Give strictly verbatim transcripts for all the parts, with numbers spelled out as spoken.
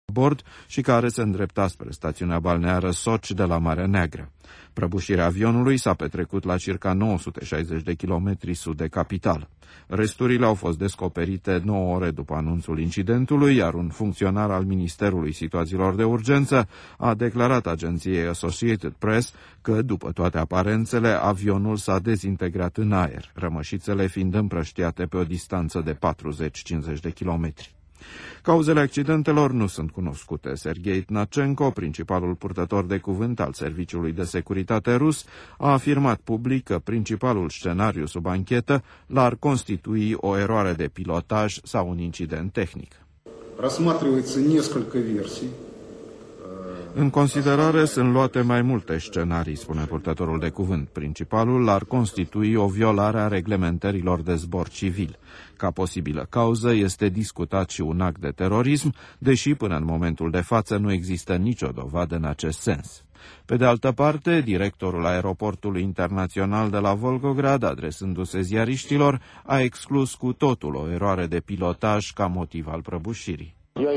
bord și care se îndrepta spre stațiunea balneară Sochi de la Marea Neagră. Prăbușirea avionului s-a petrecut la circa nouă sute șaizeci de kilometri sud de capitală. Resturile au fost descoperite nouă ore după anunțul incidentului, iar un funcționar al Ministerului Situațiilor de Urgență a declarat agenției Associated Press că, după toate aparențele, avionul s-a dezintegrat în aer, rămășițele fiind împrăștiate pe o distanță de patruzeci cincizeci de kilometri. Cauzele accidentelor nu sunt cunoscute. Sergei Tnachenko, principalul purtător de cuvânt al Serviciului de Securitate rus, a afirmat public că principalul scenariu sub anchetă l-ar constitui o eroare de pilotaj sau un incident tehnic. Рассматривается несколько версий. În considerare sunt luate mai multe scenarii, spune purtătorul de cuvânt. Principalul l-ar constitui o violare a reglementărilor de zbor civil. Ca posibilă cauză este discutat și un act de terorism, deși până în momentul de față nu există nicio dovadă în acest sens. Pe de altă parte, directorul aeroportului internațional de la Volgograd, adresându-se ziariștilor, a exclus cu totul o eroare de pilotaj ca motiv al prăbușirii.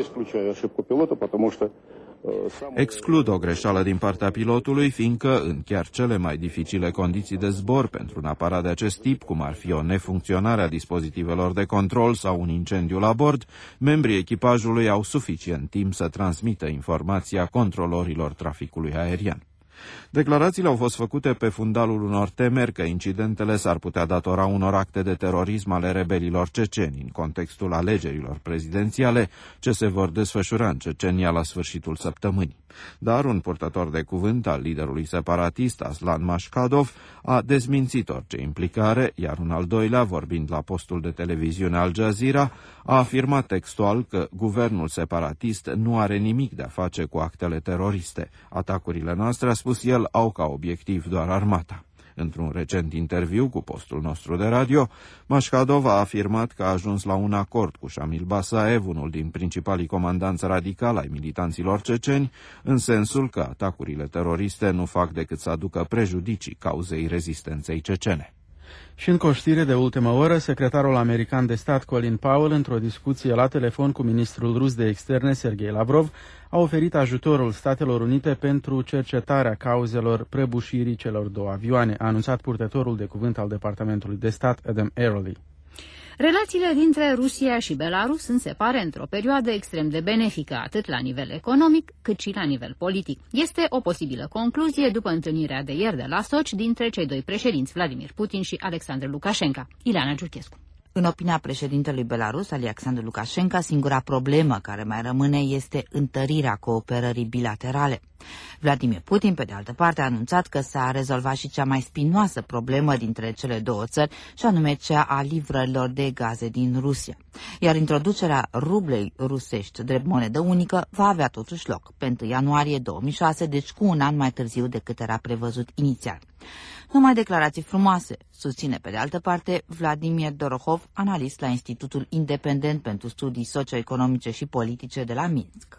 Exclud o greșeală din partea pilotului, fiindcă, în chiar cele mai dificile condiții de zbor pentru un aparat de acest tip, cum ar fi o nefuncționare a dispozitivelor de control sau un incendiu la bord, membrii echipajului au suficient timp să transmită informația controlorilor traficului aerian. Declarațiile au fost făcute pe fundalul unor temeri că incidentele s-ar putea datora unor acte de terorism ale rebelilor ceceni în contextul alegerilor prezidențiale ce se vor desfășura în Cecenia la sfârșitul săptămânii. Dar un purtător de cuvânt al liderului separatist, Aslan Mashkadov, a dezmințit orice implicare, iar un al doilea, vorbind la postul de televiziune Al Jazeera, a afirmat textual că guvernul separatist nu are nimic de a face cu actele teroriste. Atacurile noastre, a spus el, au ca obiectiv doar armata. Într-un recent interviu cu postul nostru de radio, Mashkadov a afirmat că a ajuns la un acord cu Shamil Basaev, unul din principalii comandanți radicali ai militanților ceceni, în sensul că atacurile teroriste nu fac decât să aducă prejudicii cauzei rezistenței cecene. Și în o știre de ultimă oră, secretarul american de stat Colin Powell, într-o discuție la telefon cu ministrul rus de externe Sergei Lavrov, a oferit ajutorul Statelor Unite pentru cercetarea cauzelor prăbușirii celor două avioane, a anunțat purtătorul de cuvânt al Departamentului de Stat, Adam Early. Relațiile dintre Rusia și Belarus sunt, se pare, într-o perioadă extrem de benefică, atât la nivel economic, cât și la nivel politic. Este o posibilă concluzie după întâlnirea de ieri de la Sochi dintre cei doi președinți, Vladimir Putin și Alexandru Lukashenko. Ileana Giurchescu. În opinia președintelui Belarus, Alexandru Lukashenko, singura problemă care mai rămâne este întărirea cooperării bilaterale. Vladimir Putin, pe de altă parte, a anunțat că s-a rezolvat și cea mai spinoasă problemă dintre cele două țări, și anume cea a livrărilor de gaze din Rusia. Iar introducerea rublei rusești drept monedă unică va avea totuși loc pe întâi ianuarie două mii șase, deci cu un an mai târziu decât era prevăzut inițial. Numai declarații frumoase, susține pe de altă parte Vladimir Dorohov, analist la Institutul Independent pentru Studii Socioeconomice și Politice de la Minsk.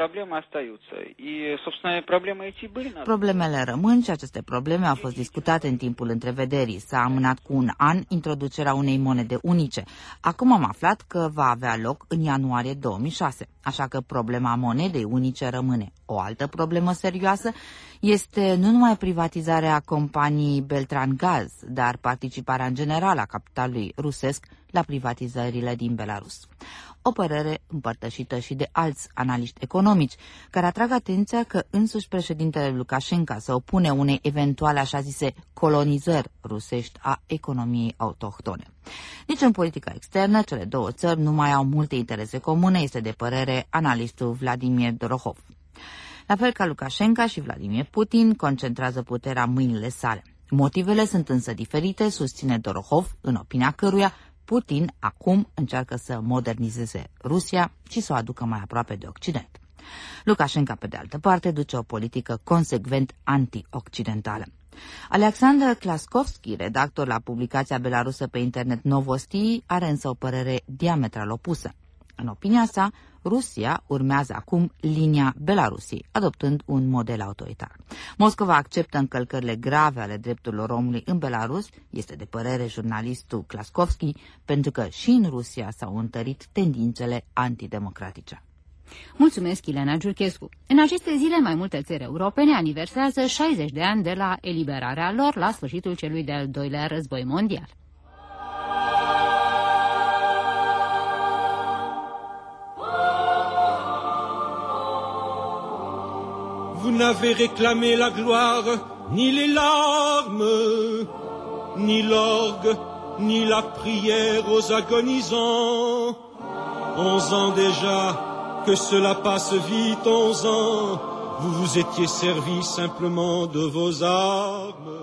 Problemele rămân și aceste probleme au fost discutate în timpul întrevederii. S-a amânat cu un an introducerea unei monede unice. Acum am aflat că va avea loc în ianuarie două mii șase, așa că problema monedei unice rămâne. O altă problemă serioasă este nu numai privatizarea companiei Beltran Gaz, dar participarea în general a capitalului rusesc la privatizările din Belarus. O părere împărtășită și de alți analiști economici, care atrag atenția că însuși președintele Lukashenko se opune unei eventuale așa zise colonizări rusești a economiei autohtone. Nici în politica externă, cele două țări nu mai au multe interese comune, este de părere analistul Vladimir Dorohov. La fel ca Lukashenko, și Vladimir Putin concentrează puterea în mâinile sale. Motivele sunt însă diferite, susține Dorohov, în opinia căruia Putin acum încearcă să modernizeze Rusia și să o aducă mai aproape de Occident. Lukashenko, pe de altă parte, duce o politică consecvent anti-occidentală. Alexander Klaskovski, redactor la publicația belarusă pe internet Novosti, are însă o părere diametral opusă. În opinia sa, Rusia urmează acum linia Belarusiei, adoptând un model autoritar. Moscova acceptă încălcările grave ale drepturilor omului în Belarus, este de părere jurnalistul Klaskovski, pentru că și în Rusia s-au întărit tendințele antidemocratice. Mulțumesc, Ileana Giurchescu. În aceste zile, mai multe țări europene aniversează șaizeci de ani de la eliberarea lor la sfârșitul celui de-al doilea război mondial. Vous n'avez réclamé la gloire, ni les larmes, ni l'orgue, ni la prière aux agonisants. Onze ans déjà, que cela passe vite, onze ans, vous vous étiez servi simplement de vos armes.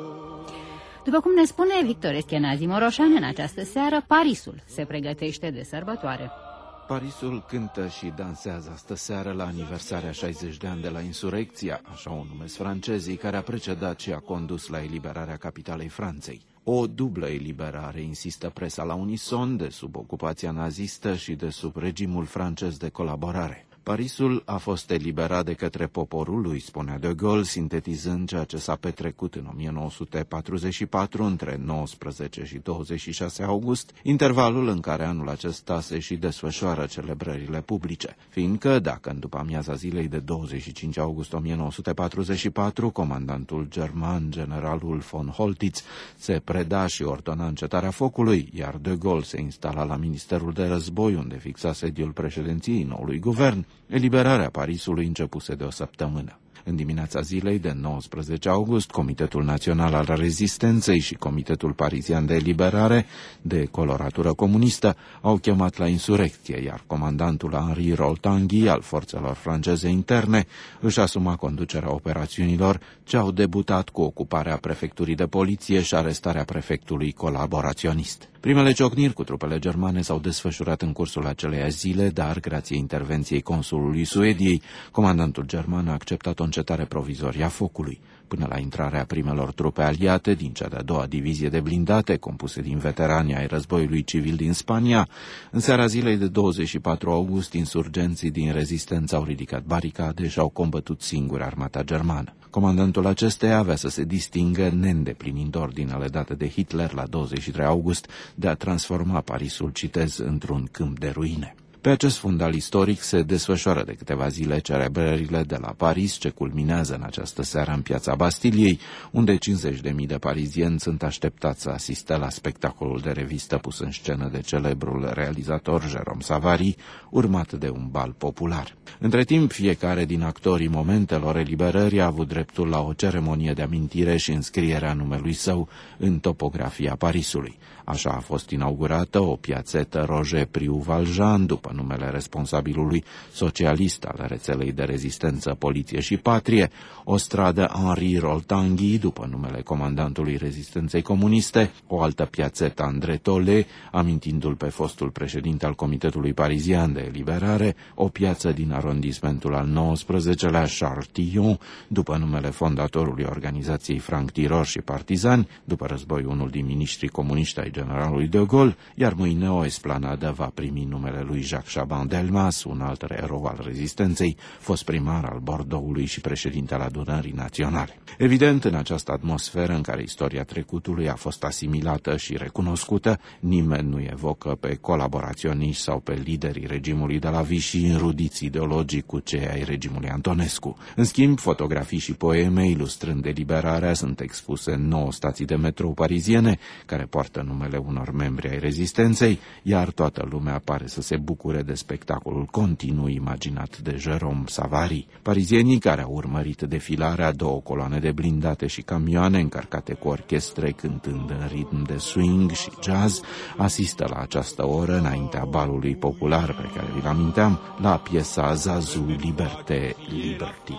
După cum ne spune Victor Eschenazi Moroșan, în această seară, Parisul se pregătește de sărbătoare. Parisul cântă și dansează astă seară la aniversarea șaizeci de ani de la insurecția, așa o numesc francezii, care a precedat și a condus la eliberarea capitalei Franței. O dublă eliberare, insistă presa la unison, de sub ocupația nazistă și de sub regimul francez de colaborare. Parisul a fost eliberat de către poporul lui, spunea de Gaulle, sintetizând ceea ce s-a petrecut în o mie nouă sute patruzeci și patru între nouăsprezece și douăzeci și șase august, intervalul în care anul acesta se și desfășoară celebrările publice. Fiindcă, dacă în după amiaza zilei de douăzeci și cinci august o mie nouă sute patruzeci și patru, comandantul german, generalul von Holtitz, se preda și ordona încetarea focului, iar de Gaulle se instala la Ministerul de Război, unde fixa sediul președinției noului guvern, eliberarea Parisului începuse de o săptămână. În dimineața zilei de nouăsprezece august, Comitetul Național al Rezistenței și Comitetul Parizian de Eliberare, de coloratură comunistă, au chemat la insurecție, iar comandantul Henri Roltangui al forțelor franceze interne își asuma conducerea operațiunilor ce au debutat cu ocuparea prefecturii de poliție și arestarea prefectului colaboraționist. Primele ciocniri cu trupele germane s-au desfășurat în cursul aceleiași zile, dar, grație intervenției consulului Suediei, comandantul german a acceptat o încetare provizorie a focului. Până la intrarea primelor trupe aliate din cea de-a doua divizie de blindate, compuse din veterani ai războiului civil din Spania, în seara zilei de douăzeci și patru august, insurgenții din rezistență au ridicat baricade și au combătut singuri armata germană. Comandantul acesteia avea să se distingă, neîndeplinind ordinele date de Hitler la douăzeci și trei august, de a transforma Parisul, citez, într-un câmp de ruine. Pe acest fundal istoric se desfășoară de câteva zile celebrările de la Paris, ce culminează în această seară în piața Bastiliei, unde cincizeci de mii de parizieni sunt așteptați să asiste la spectacolul de revistă pus în scenă de celebrul realizator Jérôme Savary, urmat de un bal popular. Între timp, fiecare din actorii momentelor eliberării a avut dreptul la o ceremonie de amintire și înscrierea numelui său în topografia Parisului. Așa a fost inaugurată o piațetă Roger Priu Valjean, după numele responsabilului socialist al rețelei de rezistență Poliție și Patrie, o stradă Henri Roltangui, după numele comandantului rezistenței comuniste, o altă piațetă André Tole, amintindu-l pe fostul președinte al Comitetului Parizian de Eliberare, o piață din arondismentul al nouăsprezecelea Charles Tillon, după numele fondatorului organizației Franc Tiror și Partizani, după război unul din miniștrii comuniști ai generalului de Gaulle, iar mâine o esplanadă va primi numele lui Jacques Chaban-Delmas, un alt erou al rezistenței, fost primar al Bordeauxului și președinte al Adunării Naționale. Evident, în această atmosferă în care istoria trecutului a fost asimilată și recunoscută, nimeni nu evocă pe colaboraționiști sau pe liderii regimului de la Vichy înrudiți ideologic cu cei ai regimului Antonescu. În schimb, fotografii și poeme ilustrând eliberarea sunt expuse în nouă stații de metrou pariziene, care poartă numele unor membri ai rezistenței, iar toată lumea pare să se bucure de spectacolul continuu imaginat de Jérôme Savary. Parizienii care au urmărit defilarea, două coloane de blindate și camioane încărcate cu orchestre cântând în ritm de swing și jazz, asistă la această oră, înaintea balului popular pe care vi-l aminteam, la piesa Zazu Liberté Liberty.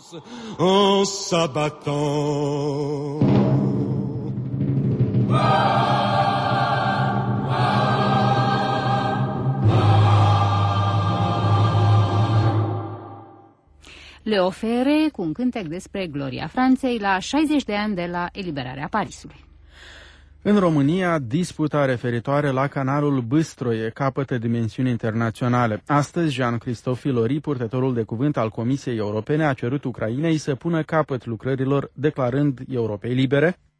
En s'abattant. Le ofere cu un cântec despre gloria Franței la șaizeci de ani de la eliberarea Parisului. În România, disputa referitoare la canalul Bâstroie capătă dimensiuni internaționale. Astăzi, Jean-Christophe Filori, purtătorul de cuvânt al Comisiei Europene, a cerut Ucrainei să pună capăt lucrărilor, declarând Europei libere: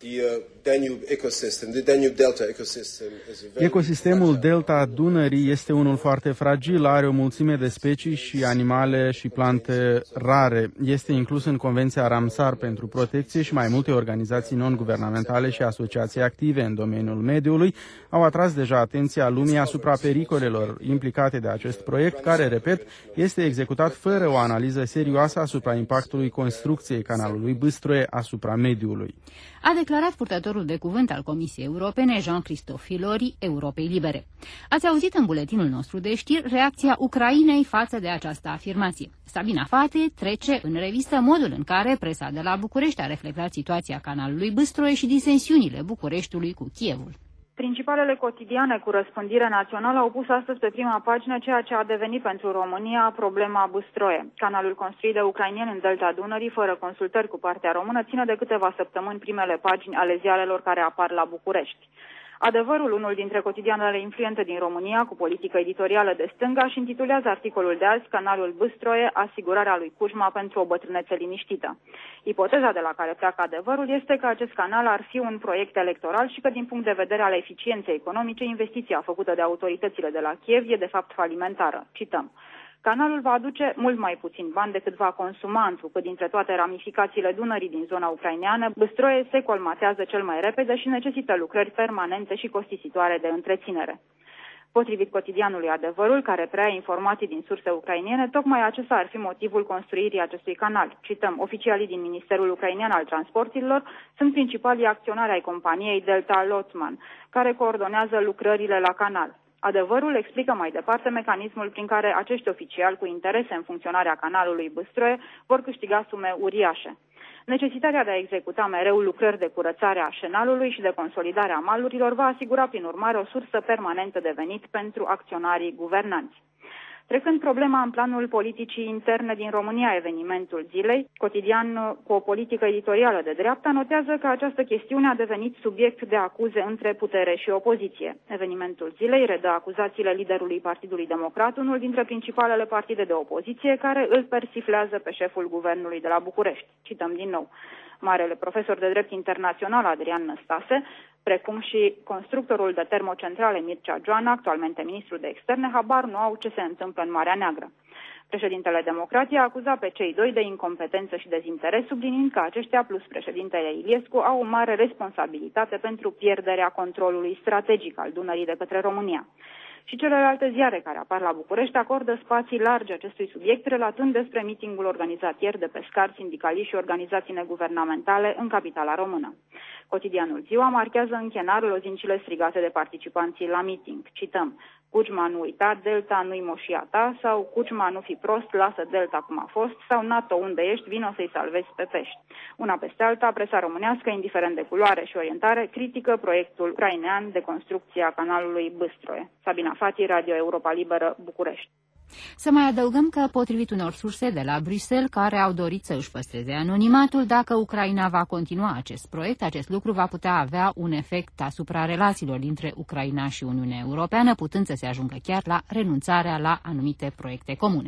Ecosistemul Delta Dunării este unul foarte fragil, are o mulțime de specii și animale și plante rare. Este inclus în Convenția Ramsar pentru protecție și mai multe organizații non-guvernamentale și asociații active în domeniul mediului au atras deja atenția lumii asupra pericolelor implicate de acest proiect, care, repet, este executat fără o analiză serioasă asupra impactului construcției canalului Bâstroe asupra mediului. A declarat purtătorul de cuvânt al Comisiei Europene, Jean-Christophe Filori, Europei Libere. Ați auzit în buletinul nostru de știri reacția Ucrainei față de această afirmație. Sabina Fati trece în revistă modul în care presa de la București a reflectat situația canalului Bâstroe și disensiunile Bucureștiului cu Kievul. Principalele cotidiane cu răspândire națională au pus astăzi pe prima pagină ceea ce a devenit pentru România problema Bâstroe. Canalul construit de ucraineni în Delta Dunării, fără consultări cu partea română, ține de câteva săptămâni primele pagini ale ziarelor care apar la București. Adevărul, unul dintre cotidianele influente din România, cu politică editorială de stânga, și intitulează articolul de azi Canalul Bâstroe, asigurarea lui Cujma pentru o bătrânețe liniștită. Ipoteza de la care pleacă Adevărul este că acest canal ar fi un proiect electoral și că, din punct de vedere al eficienței economice, investiția făcută de autoritățile de la Kiev e de fapt falimentară. Cităm. Canalul va aduce mult mai puțin bani decât va consuma, întrucât dintre toate ramificațiile Dunării din zona ucraineană, Bâstroe se colmatează cel mai repede și necesită lucrări permanente și costisitoare de întreținere. Potrivit cotidianului Adevărul, care preia informații din surse ucrainene, tocmai acesta ar fi motivul construirii acestui canal. Cităm, oficialii din Ministerul Ucrainean al Transporturilor sunt principalii acționari ai companiei Delta Lotman, care coordonează lucrările la canal. Adevărul explică mai departe mecanismul prin care acești oficiali cu interese în funcționarea canalului Bâstroe vor câștiga sume uriașe. Necesitatea de a executa mereu lucrări de curățare a șenalului și de consolidare a malurilor va asigura prin urmare o sursă permanentă de venit pentru acționarii guvernanți. Trecând problema în planul politicii interne din România, evenimentul zilei, cotidian cu o politică editorială de dreapta, notează că această chestiune a devenit subiect de acuze între putere și opoziție. Evenimentul zilei redă acuzațiile liderului Partidului Democrat, unul dintre principalele partide de opoziție, care îl persiflează pe șeful guvernului de la București. Cităm din nou. Marele profesor de drept internațional Adrian Năstase, precum și constructorul de termocentrale Mircea Joana, actualmente ministru de externe, habar nu au ce se întâmplă în Marea Neagră. Președintele Democrației a acuzat pe cei doi de incompetență și dezinteres, subliniind că aceștia plus președintele Iliescu au o mare responsabilitate pentru pierderea controlului strategic al Dunării de către România. Și celelalte ziare care apar la București acordă spații largi acestui subiect, relatând despre mitingul organizat ieri de pescari, sindicaliști și organizații neguvernamentale în capitala română. Cotidianul Ziua marchează închenarul lozincile strigate de participanții la miting. Cităm, Cujma nu uita, Delta nu-i moșia ta, sau Cujma nu fi prost, lasă Delta cum a fost, sau NATO unde ești, vino să-i salvezi pe pești. Una peste alta, presa românească, indiferent de culoare și orientare, critică proiectul ucrainean de construcție a canalului Bâstroe. Sabina Fati, Radio Europa Liberă, București. Să mai adăugăm că, potrivit unor surse de la Bruxelles, care au dorit să își păstreze anonimatul, dacă Ucraina va continua acest proiect, acest lucru va putea avea un efect asupra relațiilor dintre Ucraina și Uniunea Europeană, putând să se ajungă chiar la renunțarea la anumite proiecte comune.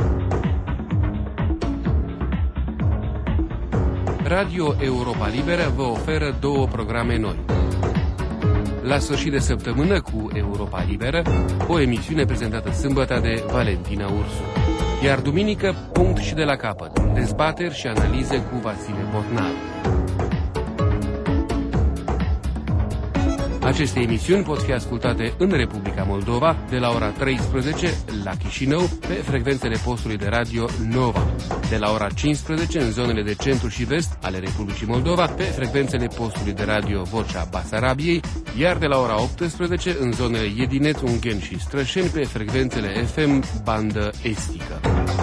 Radio Europa Liberă vă oferă două programe noi. La sfârșit de săptămână cu Europa Liberă, o emisiune prezentată sâmbătă de Valentina Ursu. Iar duminică, punct și de la capăt, dezbateri și analize cu Vasile Botnar. Aceste emisiuni pot fi ascultate în Republica Moldova de la ora treisprezece la Chișinău pe frecvențele postului de radio Nova, de la ora cincisprezece în zonele de centru și vest ale Republicii Moldova pe frecvențele postului de radio Vocea Basarabiei, iar de la ora optsprezece în zonele Edinet, Ungheni și Strășeni pe frecvențele F M bandă estică.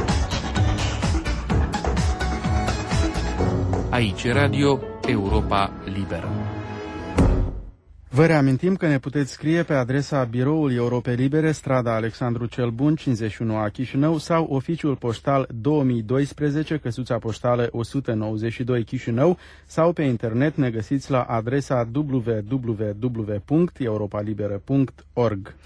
Aici Radio Europa Liberă. Vă reamintim că ne puteți scrie pe adresa Biroul Europei Libere, strada Alexandru cel Bun, cincizeci și unu A Chișinău, sau oficiul poștal două mii doisprezece, căsuța poștală o sută nouăzeci și doi Chișinău, sau pe internet ne găsiți la adresa w w w punct europa liberă punct org.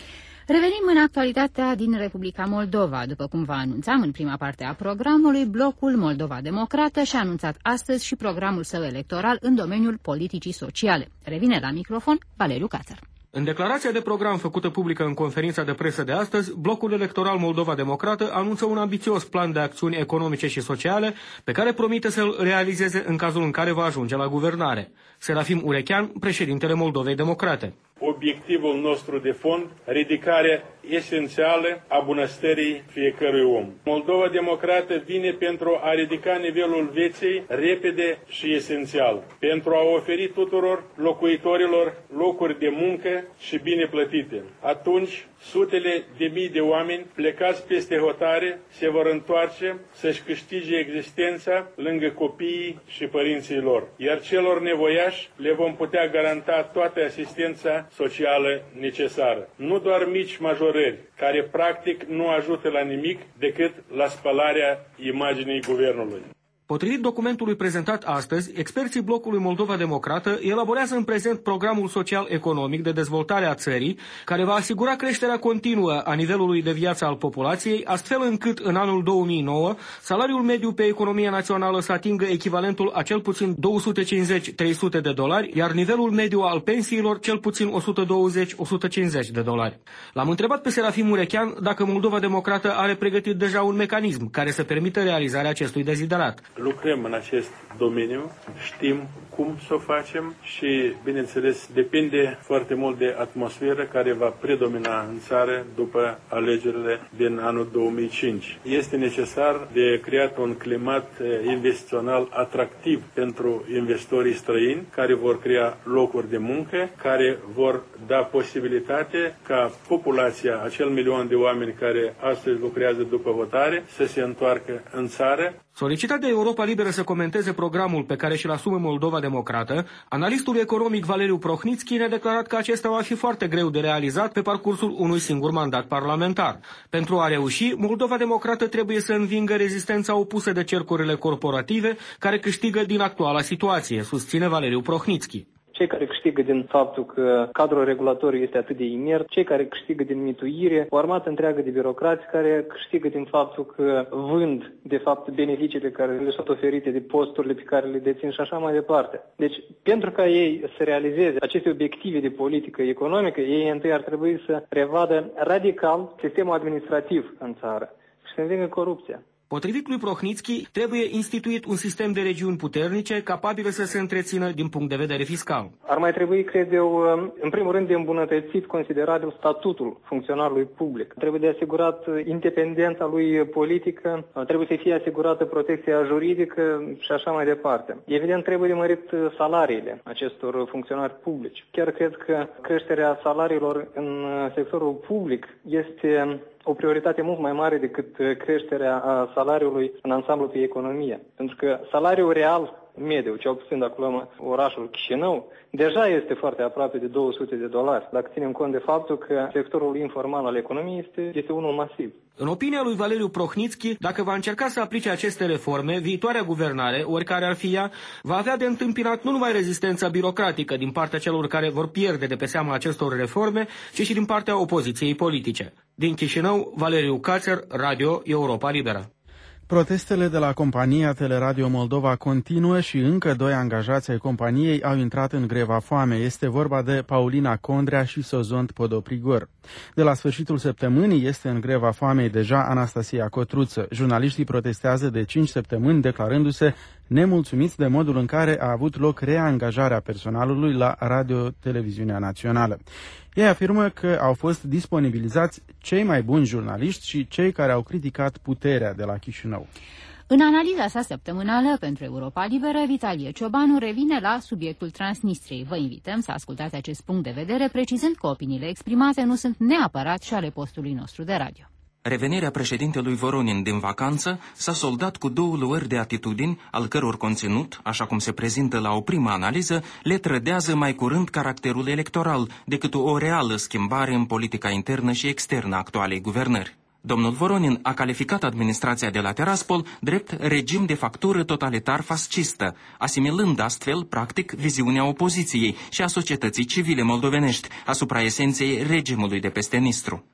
Revenim în actualitatea din Republica Moldova. După cum vă anunțam în prima parte a programului, blocul Moldova Democrată și-a anunțat astăzi și programul său electoral în domeniul politicii sociale. Revine la microfon Valeriu Cațăr. În declarația de program făcută publică în conferința de presă de astăzi, blocul electoral Moldova Democrată anunță un ambițios plan de acțiuni economice și sociale pe care promite să-l realizeze în cazul în care va ajunge la guvernare. Serafim Urechean, președintele Moldovei Democrate. Obiectivul nostru de fond, ridicarea esențială a bunăstării fiecărui om. Moldova Democrată vine pentru a ridica nivelul vieții repede și esențial, pentru a oferi tuturor locuitorilor locuri de muncă și bine plătite. Atunci, sutele de mii de oameni plecați peste hotare se vor întoarce să-și câștige existența lângă copiii și părinții lor, iar celor nevoiași le vom putea garanta toată asistența socială necesară. Nu doar mici majorări, care practic nu ajută la nimic decât la spălarea imaginii guvernului. Potrivit documentului prezentat astăzi, experții blocului Moldova Democrată elaborează în prezent programul social-economic de dezvoltare a țării, care va asigura creșterea continuă a nivelului de viață al populației, astfel încât în anul două mii nouă salariul mediu pe economia națională să atingă echivalentul a cel puțin două sute cincizeci - trei sute de dolari, iar nivelul mediu al pensiilor cel puțin o sută douăzeci - o sută cincizeci de dolari. L-am întrebat pe Serafim Urechean dacă Moldova Democrată are pregătit deja un mecanism care să permită realizarea acestui deziderat. Lucrăm în acest domeniu, știm cum să o facem și, bineînțeles, depinde foarte mult de atmosferă care va predomina în țară după alegerile din anul două mii cinci. Este necesar de creat un climat investițional atractiv pentru investitorii străini care vor crea locuri de muncă, care vor da posibilitate ca populația, acel milion de oameni care astăzi lucrează după votare, să se întoarcă în țară. Solicitat de Europa Liberă să comenteze programul pe care și-l asumă Moldova Democrată, analistul economic Valeriu Prohnitski ne-a declarat că acesta va fi foarte greu de realizat pe parcursul unui singur mandat parlamentar. Pentru a reuși, Moldova Democrată trebuie să învingă rezistența opusă de cercurile corporative care câștigă din actuala situație, susține Valeriu Prohnitski. Cei care câștigă din faptul că cadrul regulatoriu este atât de inert, cei care câștigă din mituire, o armată întreagă de birocrați care câștigă din faptul că vând, de fapt, beneficiile care le sunt oferite de posturile pe care le dețin și așa mai departe. Deci, pentru ca ei să realizeze aceste obiective de politică economică, ei întâi ar trebui să revadă radical sistemul administrativ în țară și să învingă corupția. Potrivit lui Prohnitski, trebuie instituit un sistem de regiuni puternice capabile să se întrețină din punct de vedere fiscal. Ar mai trebui, cred eu, în primul rând de îmbunătățit considerabil statutul funcționarului public. Trebuie de asigurat independența lui politică, trebuie să fie asigurată protecția juridică și așa mai departe. Evident, trebuie de mărit salariile acestor funcționari publici. Chiar cred că creșterea salariilor în sectorul public este o prioritate mult mai mare decât creșterea salariului în ansamblu pe economie. Pentru că salariul real mediu, cel puțin dacă luăm orașul Chișinău, deja este foarte aproape de două sute de dolari, dacă ținem cont de faptul că sectorul informal al economiei este, este unul masiv. În opinia lui Valeriu Prohnitski, dacă va încerca să aplice aceste reforme, viitoarea guvernare, oricare ar fi ea, va avea de întâmpinat nu numai rezistența birocratică din partea celor care vor pierde de pe seama acestor reforme, ci și din partea opoziției politice. Din Chișinău, Valeriu Cațăr, Radio Europa Liberă. Protestele de la compania Teleradio Moldova continuă și încă doi angajați ai companiei au intrat în greva foame. Este vorba de Paulina Condrea și Sozont Podoprigor. De la sfârșitul săptămânii este în greva foamei deja Anastasia Cotruță. Jurnaliștii protestează de cinci săptămâni, declarându-se nemulțumiți de modul în care a avut loc reangajarea personalului la Radio-Televiziunea Națională. Ei afirmă că au fost disponibilizați cei mai buni jurnaliști și cei care au criticat puterea de la Chișinău. În analiza sa săptămânală pentru Europa Liberă, Vitalie Ciobanu revine la subiectul Transnistriei. Vă invităm să ascultați acest punct de vedere, precizând că opiniile exprimate nu sunt neapărat și ale postului nostru de radio. Revenirea președintelui Voronin din vacanță s-a soldat cu două luări de atitudini, al căror conținut, așa cum se prezintă la o primă analiză, le trădează mai curând caracterul electoral decât o reală schimbare în politica internă și externă a actualei guvernări. Domnul Voronin a calificat administrația de la Tiraspol drept regim de factură totalitar-fascistă, asimilând astfel, practic, viziunea opoziției și a societății civile moldovenești asupra esenței regimului de peste Nistru.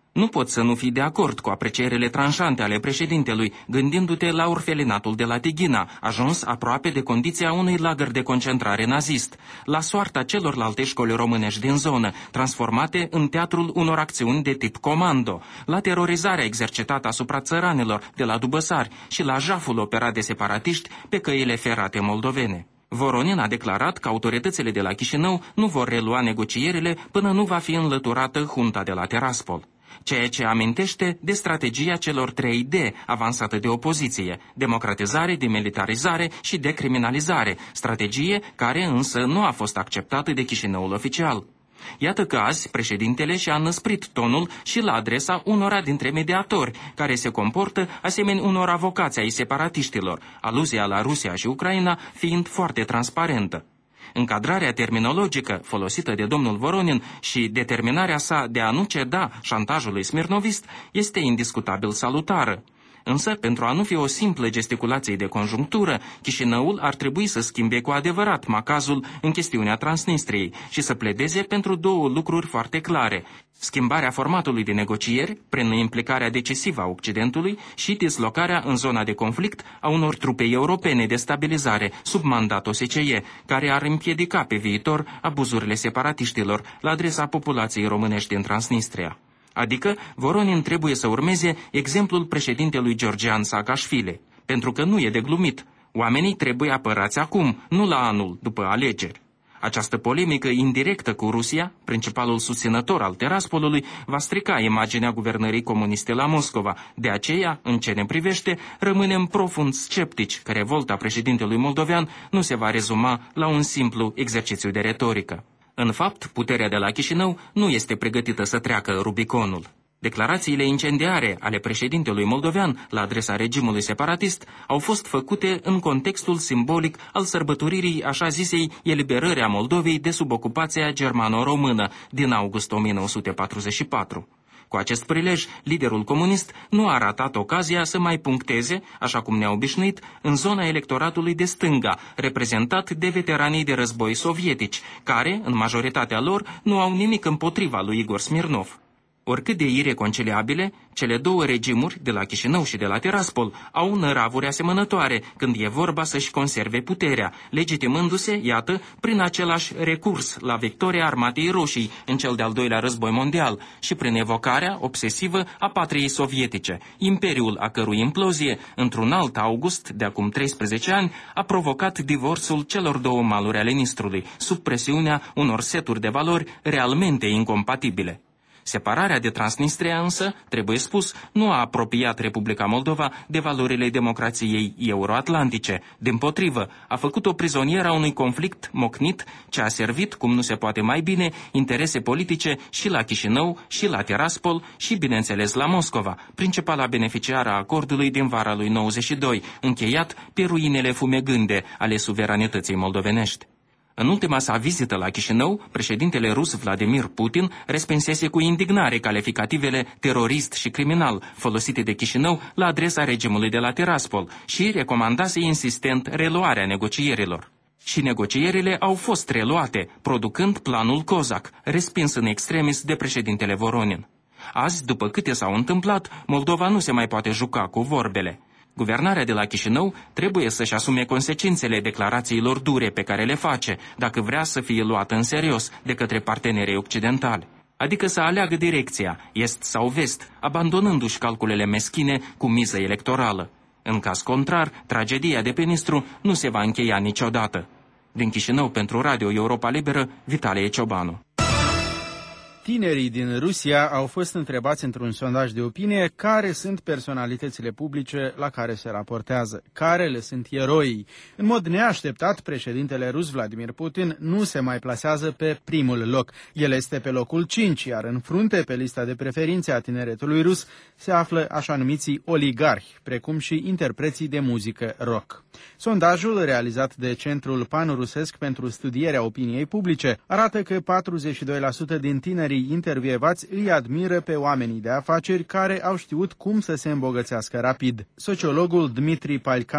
Nu poți să nu fii de acord cu aprecierile tranșante ale președintelui, gândindu-te la orfelinatul de la Tighina, ajuns aproape de condiția unui lagăr de concentrare nazist, la soarta celorlalte școli românești din zonă, transformate în teatrul unor acțiuni de tip comando, la terorizarea exercitată asupra țăranilor de la Dubăsari și la jaful operat de separatiști pe căile ferate moldovene. Voronin a declarat că autoritățile de la Chișinău nu vor relua negocierile până nu va fi înlăturată junta de la Tiraspol, ceea ce amintește de strategia celor trei D avansată de opoziție: democratizare, demilitarizare și decriminalizare, strategie care însă nu a fost acceptată de Chișinăul oficial. Iată că azi președintele și-a înăsprit tonul și la adresa unora dintre mediatori, care se comportă asemeni unor avocați ai separatiștilor, aluzia la Rusia și Ucraina fiind foarte transparentă. Încadrarea terminologică folosită de domnul Voronin și determinarea sa de a nu ceda șantajului smirnovist este indiscutabil salutară. Însă, pentru a nu fi o simplă gesticulație de conjunctură, Chișinăul ar trebui să schimbe cu adevărat macazul în chestiunea Transnistriei și să pledeze pentru două lucruri foarte clare: schimbarea formatului de negocieri, prin implicarea decisivă a Occidentului, și dislocarea în zona de conflict a unor trupe europene de stabilizare sub mandat O S C E, care ar împiedica pe viitor abuzurile separatiștilor la adresa populației românești din Transnistria. Adică, Voronin trebuie să urmeze exemplul președintelui Georgian Saakashvili, pentru că nu e de glumit. Oamenii trebuie apărați acum, nu la anul, după alegeri. Această polemică indirectă cu Rusia, principalul susținător al Tiraspolului, va strica imaginea guvernării comuniste la Moscova. De aceea, în ce ne privește, rămânem profund sceptici că revolta președintelui moldovean nu se va rezuma la un simplu exercițiu de retorică. În fapt, puterea de la Chișinău nu este pregătită să treacă Rubiconul. Declarațiile incendiare ale președintelui moldovean la adresa regimului separatist au fost făcute în contextul simbolic al sărbătoririi așa zisei eliberări a Moldovei de sub ocupația germano-română din august o mie nouă sute patruzeci și patru. Cu acest prilej, liderul comunist nu a ratat ocazia să mai puncteze, așa cum ne-a obișnuit, în zona electoratului de stânga, reprezentat de veteranii de război sovietici, care, în majoritatea lor, nu au nimic împotriva lui Igor Smirnov. Oricât de ireconciliabile, cele două regimuri, de la Chișinău și de la Tiraspol, au năravuri asemănătoare când e vorba să-și conserve puterea, legitimându-se, iată, prin același recurs la victoria Armatei Roșii în cel de-al doilea război mondial și prin evocarea obsesivă a patriei sovietice, imperiul a cărui implozie, într-un alt august de acum treisprezece ani, a provocat divorțul celor două maluri ale Nistrului, sub presiunea unor seturi de valori realmente incompatibile. Separarea de Transnistria însă, trebuie spus, nu a apropiat Republica Moldova de valorile democrației euroatlantice. Dimpotrivă, a făcut-o prizonieră a unui conflict mocnit ce a servit, cum nu se poate mai bine, interese politice și la Chișinău, și la Tiraspol și, bineînțeles, la Moscova, principala beneficiară a acordului din vara lui nouăzeci și doi, încheiat pe ruinele fumegânde ale suveranității moldovenești. În ultima sa vizită la Chișinău, președintele rus Vladimir Putin respinsese cu indignare calificativele terorist și criminal folosite de Chișinău la adresa regimului de la Tiraspol și recomandase insistent reluarea negocierilor. Și negocierile au fost reluate, producând planul Cozac, respins în extremis de președintele Voronin. Azi, după câte s-au întâmplat, Moldova nu se mai poate juca cu vorbele. Guvernarea de la Chișinău trebuie să-și asume consecințele declarațiilor dure pe care le face, dacă vrea să fie luată în serios de către partenerii occidentali. Adică să aleagă direcția, est sau vest, abandonându-și calculele meschine cu miză electorală. În caz contrar, tragedia de pe Nistru nu se va încheia niciodată. Din Chișinău pentru Radio Europa Liberă, Vitalie Ciobanu. Tinerii din Rusia au fost întrebați într-un sondaj de opinie care sunt personalitățile publice la care se raportează, care le sunt eroii. În mod neașteptat, președintele rus Vladimir Putin nu se mai plasează pe primul loc. El este pe locul cinci, iar în frunte, pe lista de preferințe a tineretului rus, se află așa numiții oligarhi, precum și interpreții de muzică rock. Sondajul, realizat de Centrul Pan-Rusesc pentru Studierea Opiniei Publice, arată că patruzeci și doi la sută din tinerii intervievați îi admiră pe oamenii de afaceri care au știut cum să se îmbogățească rapid. Sociologul Dmitri Palkanov.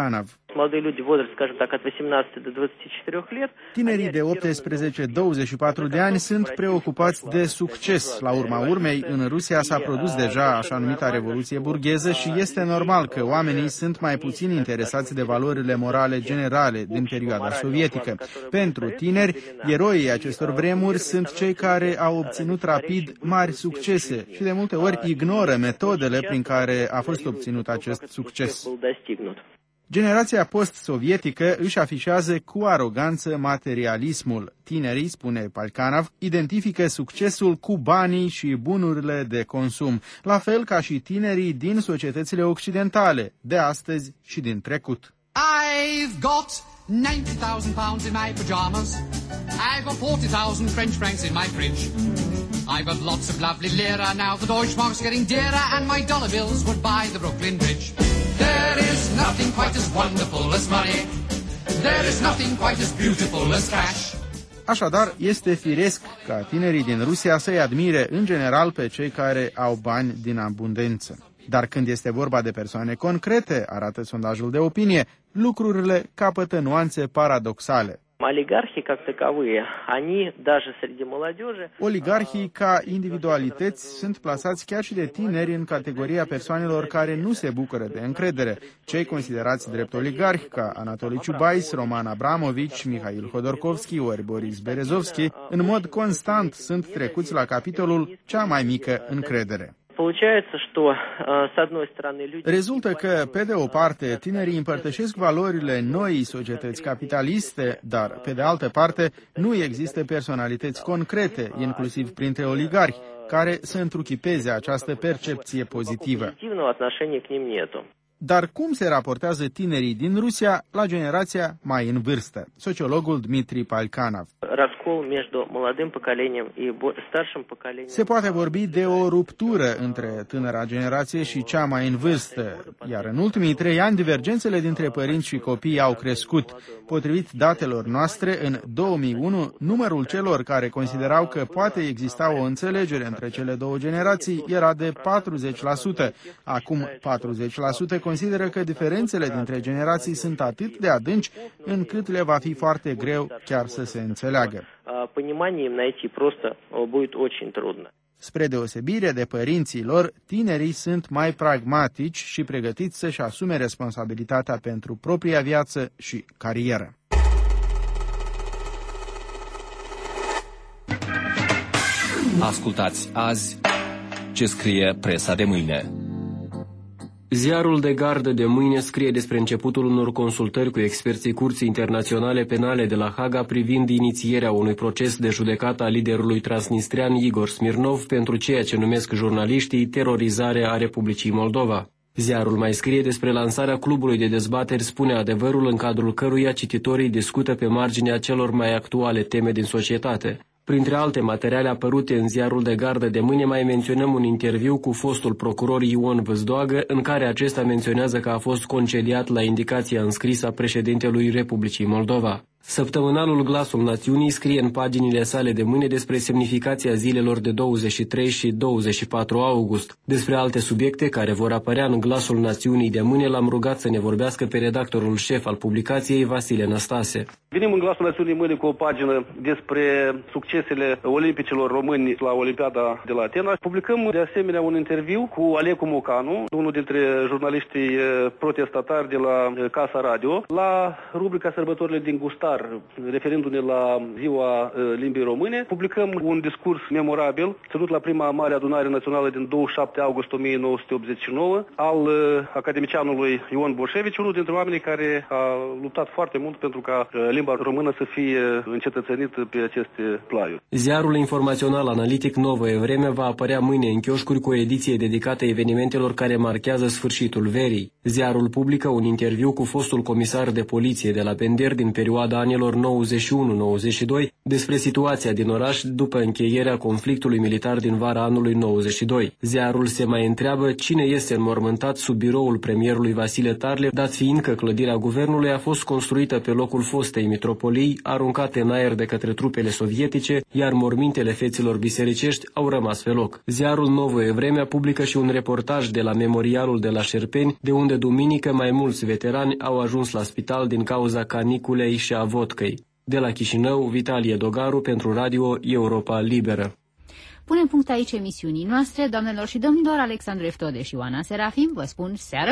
Tinerii de optsprezece douăzeci și patru de ani sunt preocupați de succes. La urma urmei, în Rusia s-a produs deja așa numita revoluție burgheză și este normal că oamenii sunt mai puțin interesați de valorile morale generale din perioada sovietică. Pentru tineri, eroii acestor vremuri sunt cei care au obținut rapid mari succese și de multe ori ignoră metodele prin care a fost obținut acest succes. Generația post-sovietică își afișează cu aroganță materialismul. Tinerii, spune Palkanov, identifică succesul cu banii și bunurile de consum, la fel ca și tinerii din societățile occidentale, de astăzi și din trecut. I've got ninety thousand pounds in my pajamas. I've got forty thousand French francs in my fridge. I've got lots of lovely lira now. The Deutschmark's getting dearer, and my dollar bills would buy the Brooklyn Bridge. There is nothing quite as wonderful as money. There is nothing quite as beautiful as cash. Așadar, este firesc ca tinerii din Rusia să-i admire în general pe cei care au bani din abundență. Dar când este vorba de persoane concrete, arată sondajul de opinie, lucrurile capătă nuanțe paradoxale. Oligarhii, ca таковые, они даже среди молодежи. Oligarhii ca individualități sunt plasați chiar și de tineri în categoria persoanelor care nu se bucură de încredere. Cei considerați drept oligarhi ca Anatoliy Chubais, Roman Abramovich, Mihail Hodorkovski ori Boris Berezovski, în mod constant sunt trecuți la capitolul cea mai mică încredere. Rezultă că, pe de o parte, tinerii împărtășesc valorile noii societăți capitaliste, dar, pe de altă parte, nu există personalități concrete, inclusiv printre oligarhi, care să întruchipeze această percepție pozitivă. Dar cum se raportează tinerii din Rusia la generația mai în vârstă? Sociologul Dmitri Palkanov. Se poate vorbi de o ruptură între tânăra generație și cea mai în vârstă, iar în ultimii trei ani divergențele dintre părinți și copii au crescut. Potrivit datelor noastre, în două mii unu, numărul celor care considerau că poate exista o înțelegere între cele două generații era de patruzeci la sută. Acum patruzeci la sută consideră că diferențele dintre generații sunt atât de adânci încât le va fi foarte greu chiar să se înțeleagă. Spre deosebire de părinții lor, tinerii sunt mai pragmatici și pregătiți să-și asume responsabilitatea pentru propria viață și carieră. Ascultați azi ce scrie presa de mâine. Ziarul de gardă de mâine scrie despre începutul unor consultări cu experții Curții Internaționale Penale de la Haga privind inițierea unui proces de judecată a liderului transnistrian Igor Smirnov pentru ceea ce numesc jurnaliștii terorizarea a Republicii Moldova. Ziarul mai scrie despre lansarea clubului de dezbateri Spune adevărul, în cadrul căruia cititorii discută pe marginea celor mai actuale teme din societate. Printre alte materiale apărute în ziarul de gardă de mâine mai menționăm un interviu cu fostul procuror Ion Văzdoagă, în care acesta menționează că a fost concediat la indicația înscrisă a președintelui Republicii Moldova. Săptămânalul Glasul Națiunii scrie în paginile sale de mâine despre semnificația zilelor de douăzeci și trei și douăzeci și patru august. Despre alte subiecte care vor apărea în Glasul Națiunii de mâine l-am rugat să ne vorbească pe redactorul șef al publicației, Vasile Năstase. Venim în Glasul Națiunii mâine cu o pagină despre succesele olimpicilor români la Olimpiada de la Atena. Publicăm de asemenea un interviu cu Alecu Mocanu, unul dintre jurnaliștii protestatari de la Casa Radio, la rubrica Sărbătorile din Gustar, referindu-ne la Ziua Limbii Române. Publicăm un discurs memorabil ținut la prima mare adunare națională din douăzeci și șapte august o mie nouă sute optzeci și nouă al academicianului Ion Boșevici, unul dintre oamenii care a luptat foarte mult pentru ca limba română să fie încetățenită pe aceste plaiuri. Ziarul informațional analitic Novoe Vreme va apărea mâine în chioșcuri cu o ediție dedicată evenimentelor care marchează sfârșitul verii. Ziarul publică un interviu cu fostul comisar de poliție de la Bender din perioada anilor nouăzeci și unu nouăzeci și doi despre situația din oraș după încheierea conflictului militar din vara anului nouăzeci și doi. Ziarul se mai întreabă cine este înmormântat sub biroul premierului Vasile Tarle, dat fiind că clădirea guvernului a fost construită pe locul fostei mitropolii, aruncate în aer de către trupele sovietice, iar mormintele feților bisericești au rămas pe loc. Ziarul Novoe Vremea publică și un reportaj de la memorialul de la Șerpeni, de unde duminică mai mulți veterani au ajuns la spital din cauza caniculei și a vodcăi. De la Chișinău, Vitalie Dogaru pentru Radio Europa Liberă. Punem punct aici emisiunii noastre, doamnelor și domnilor. Alexandru Eftode și Ioana Serafim vă spun seară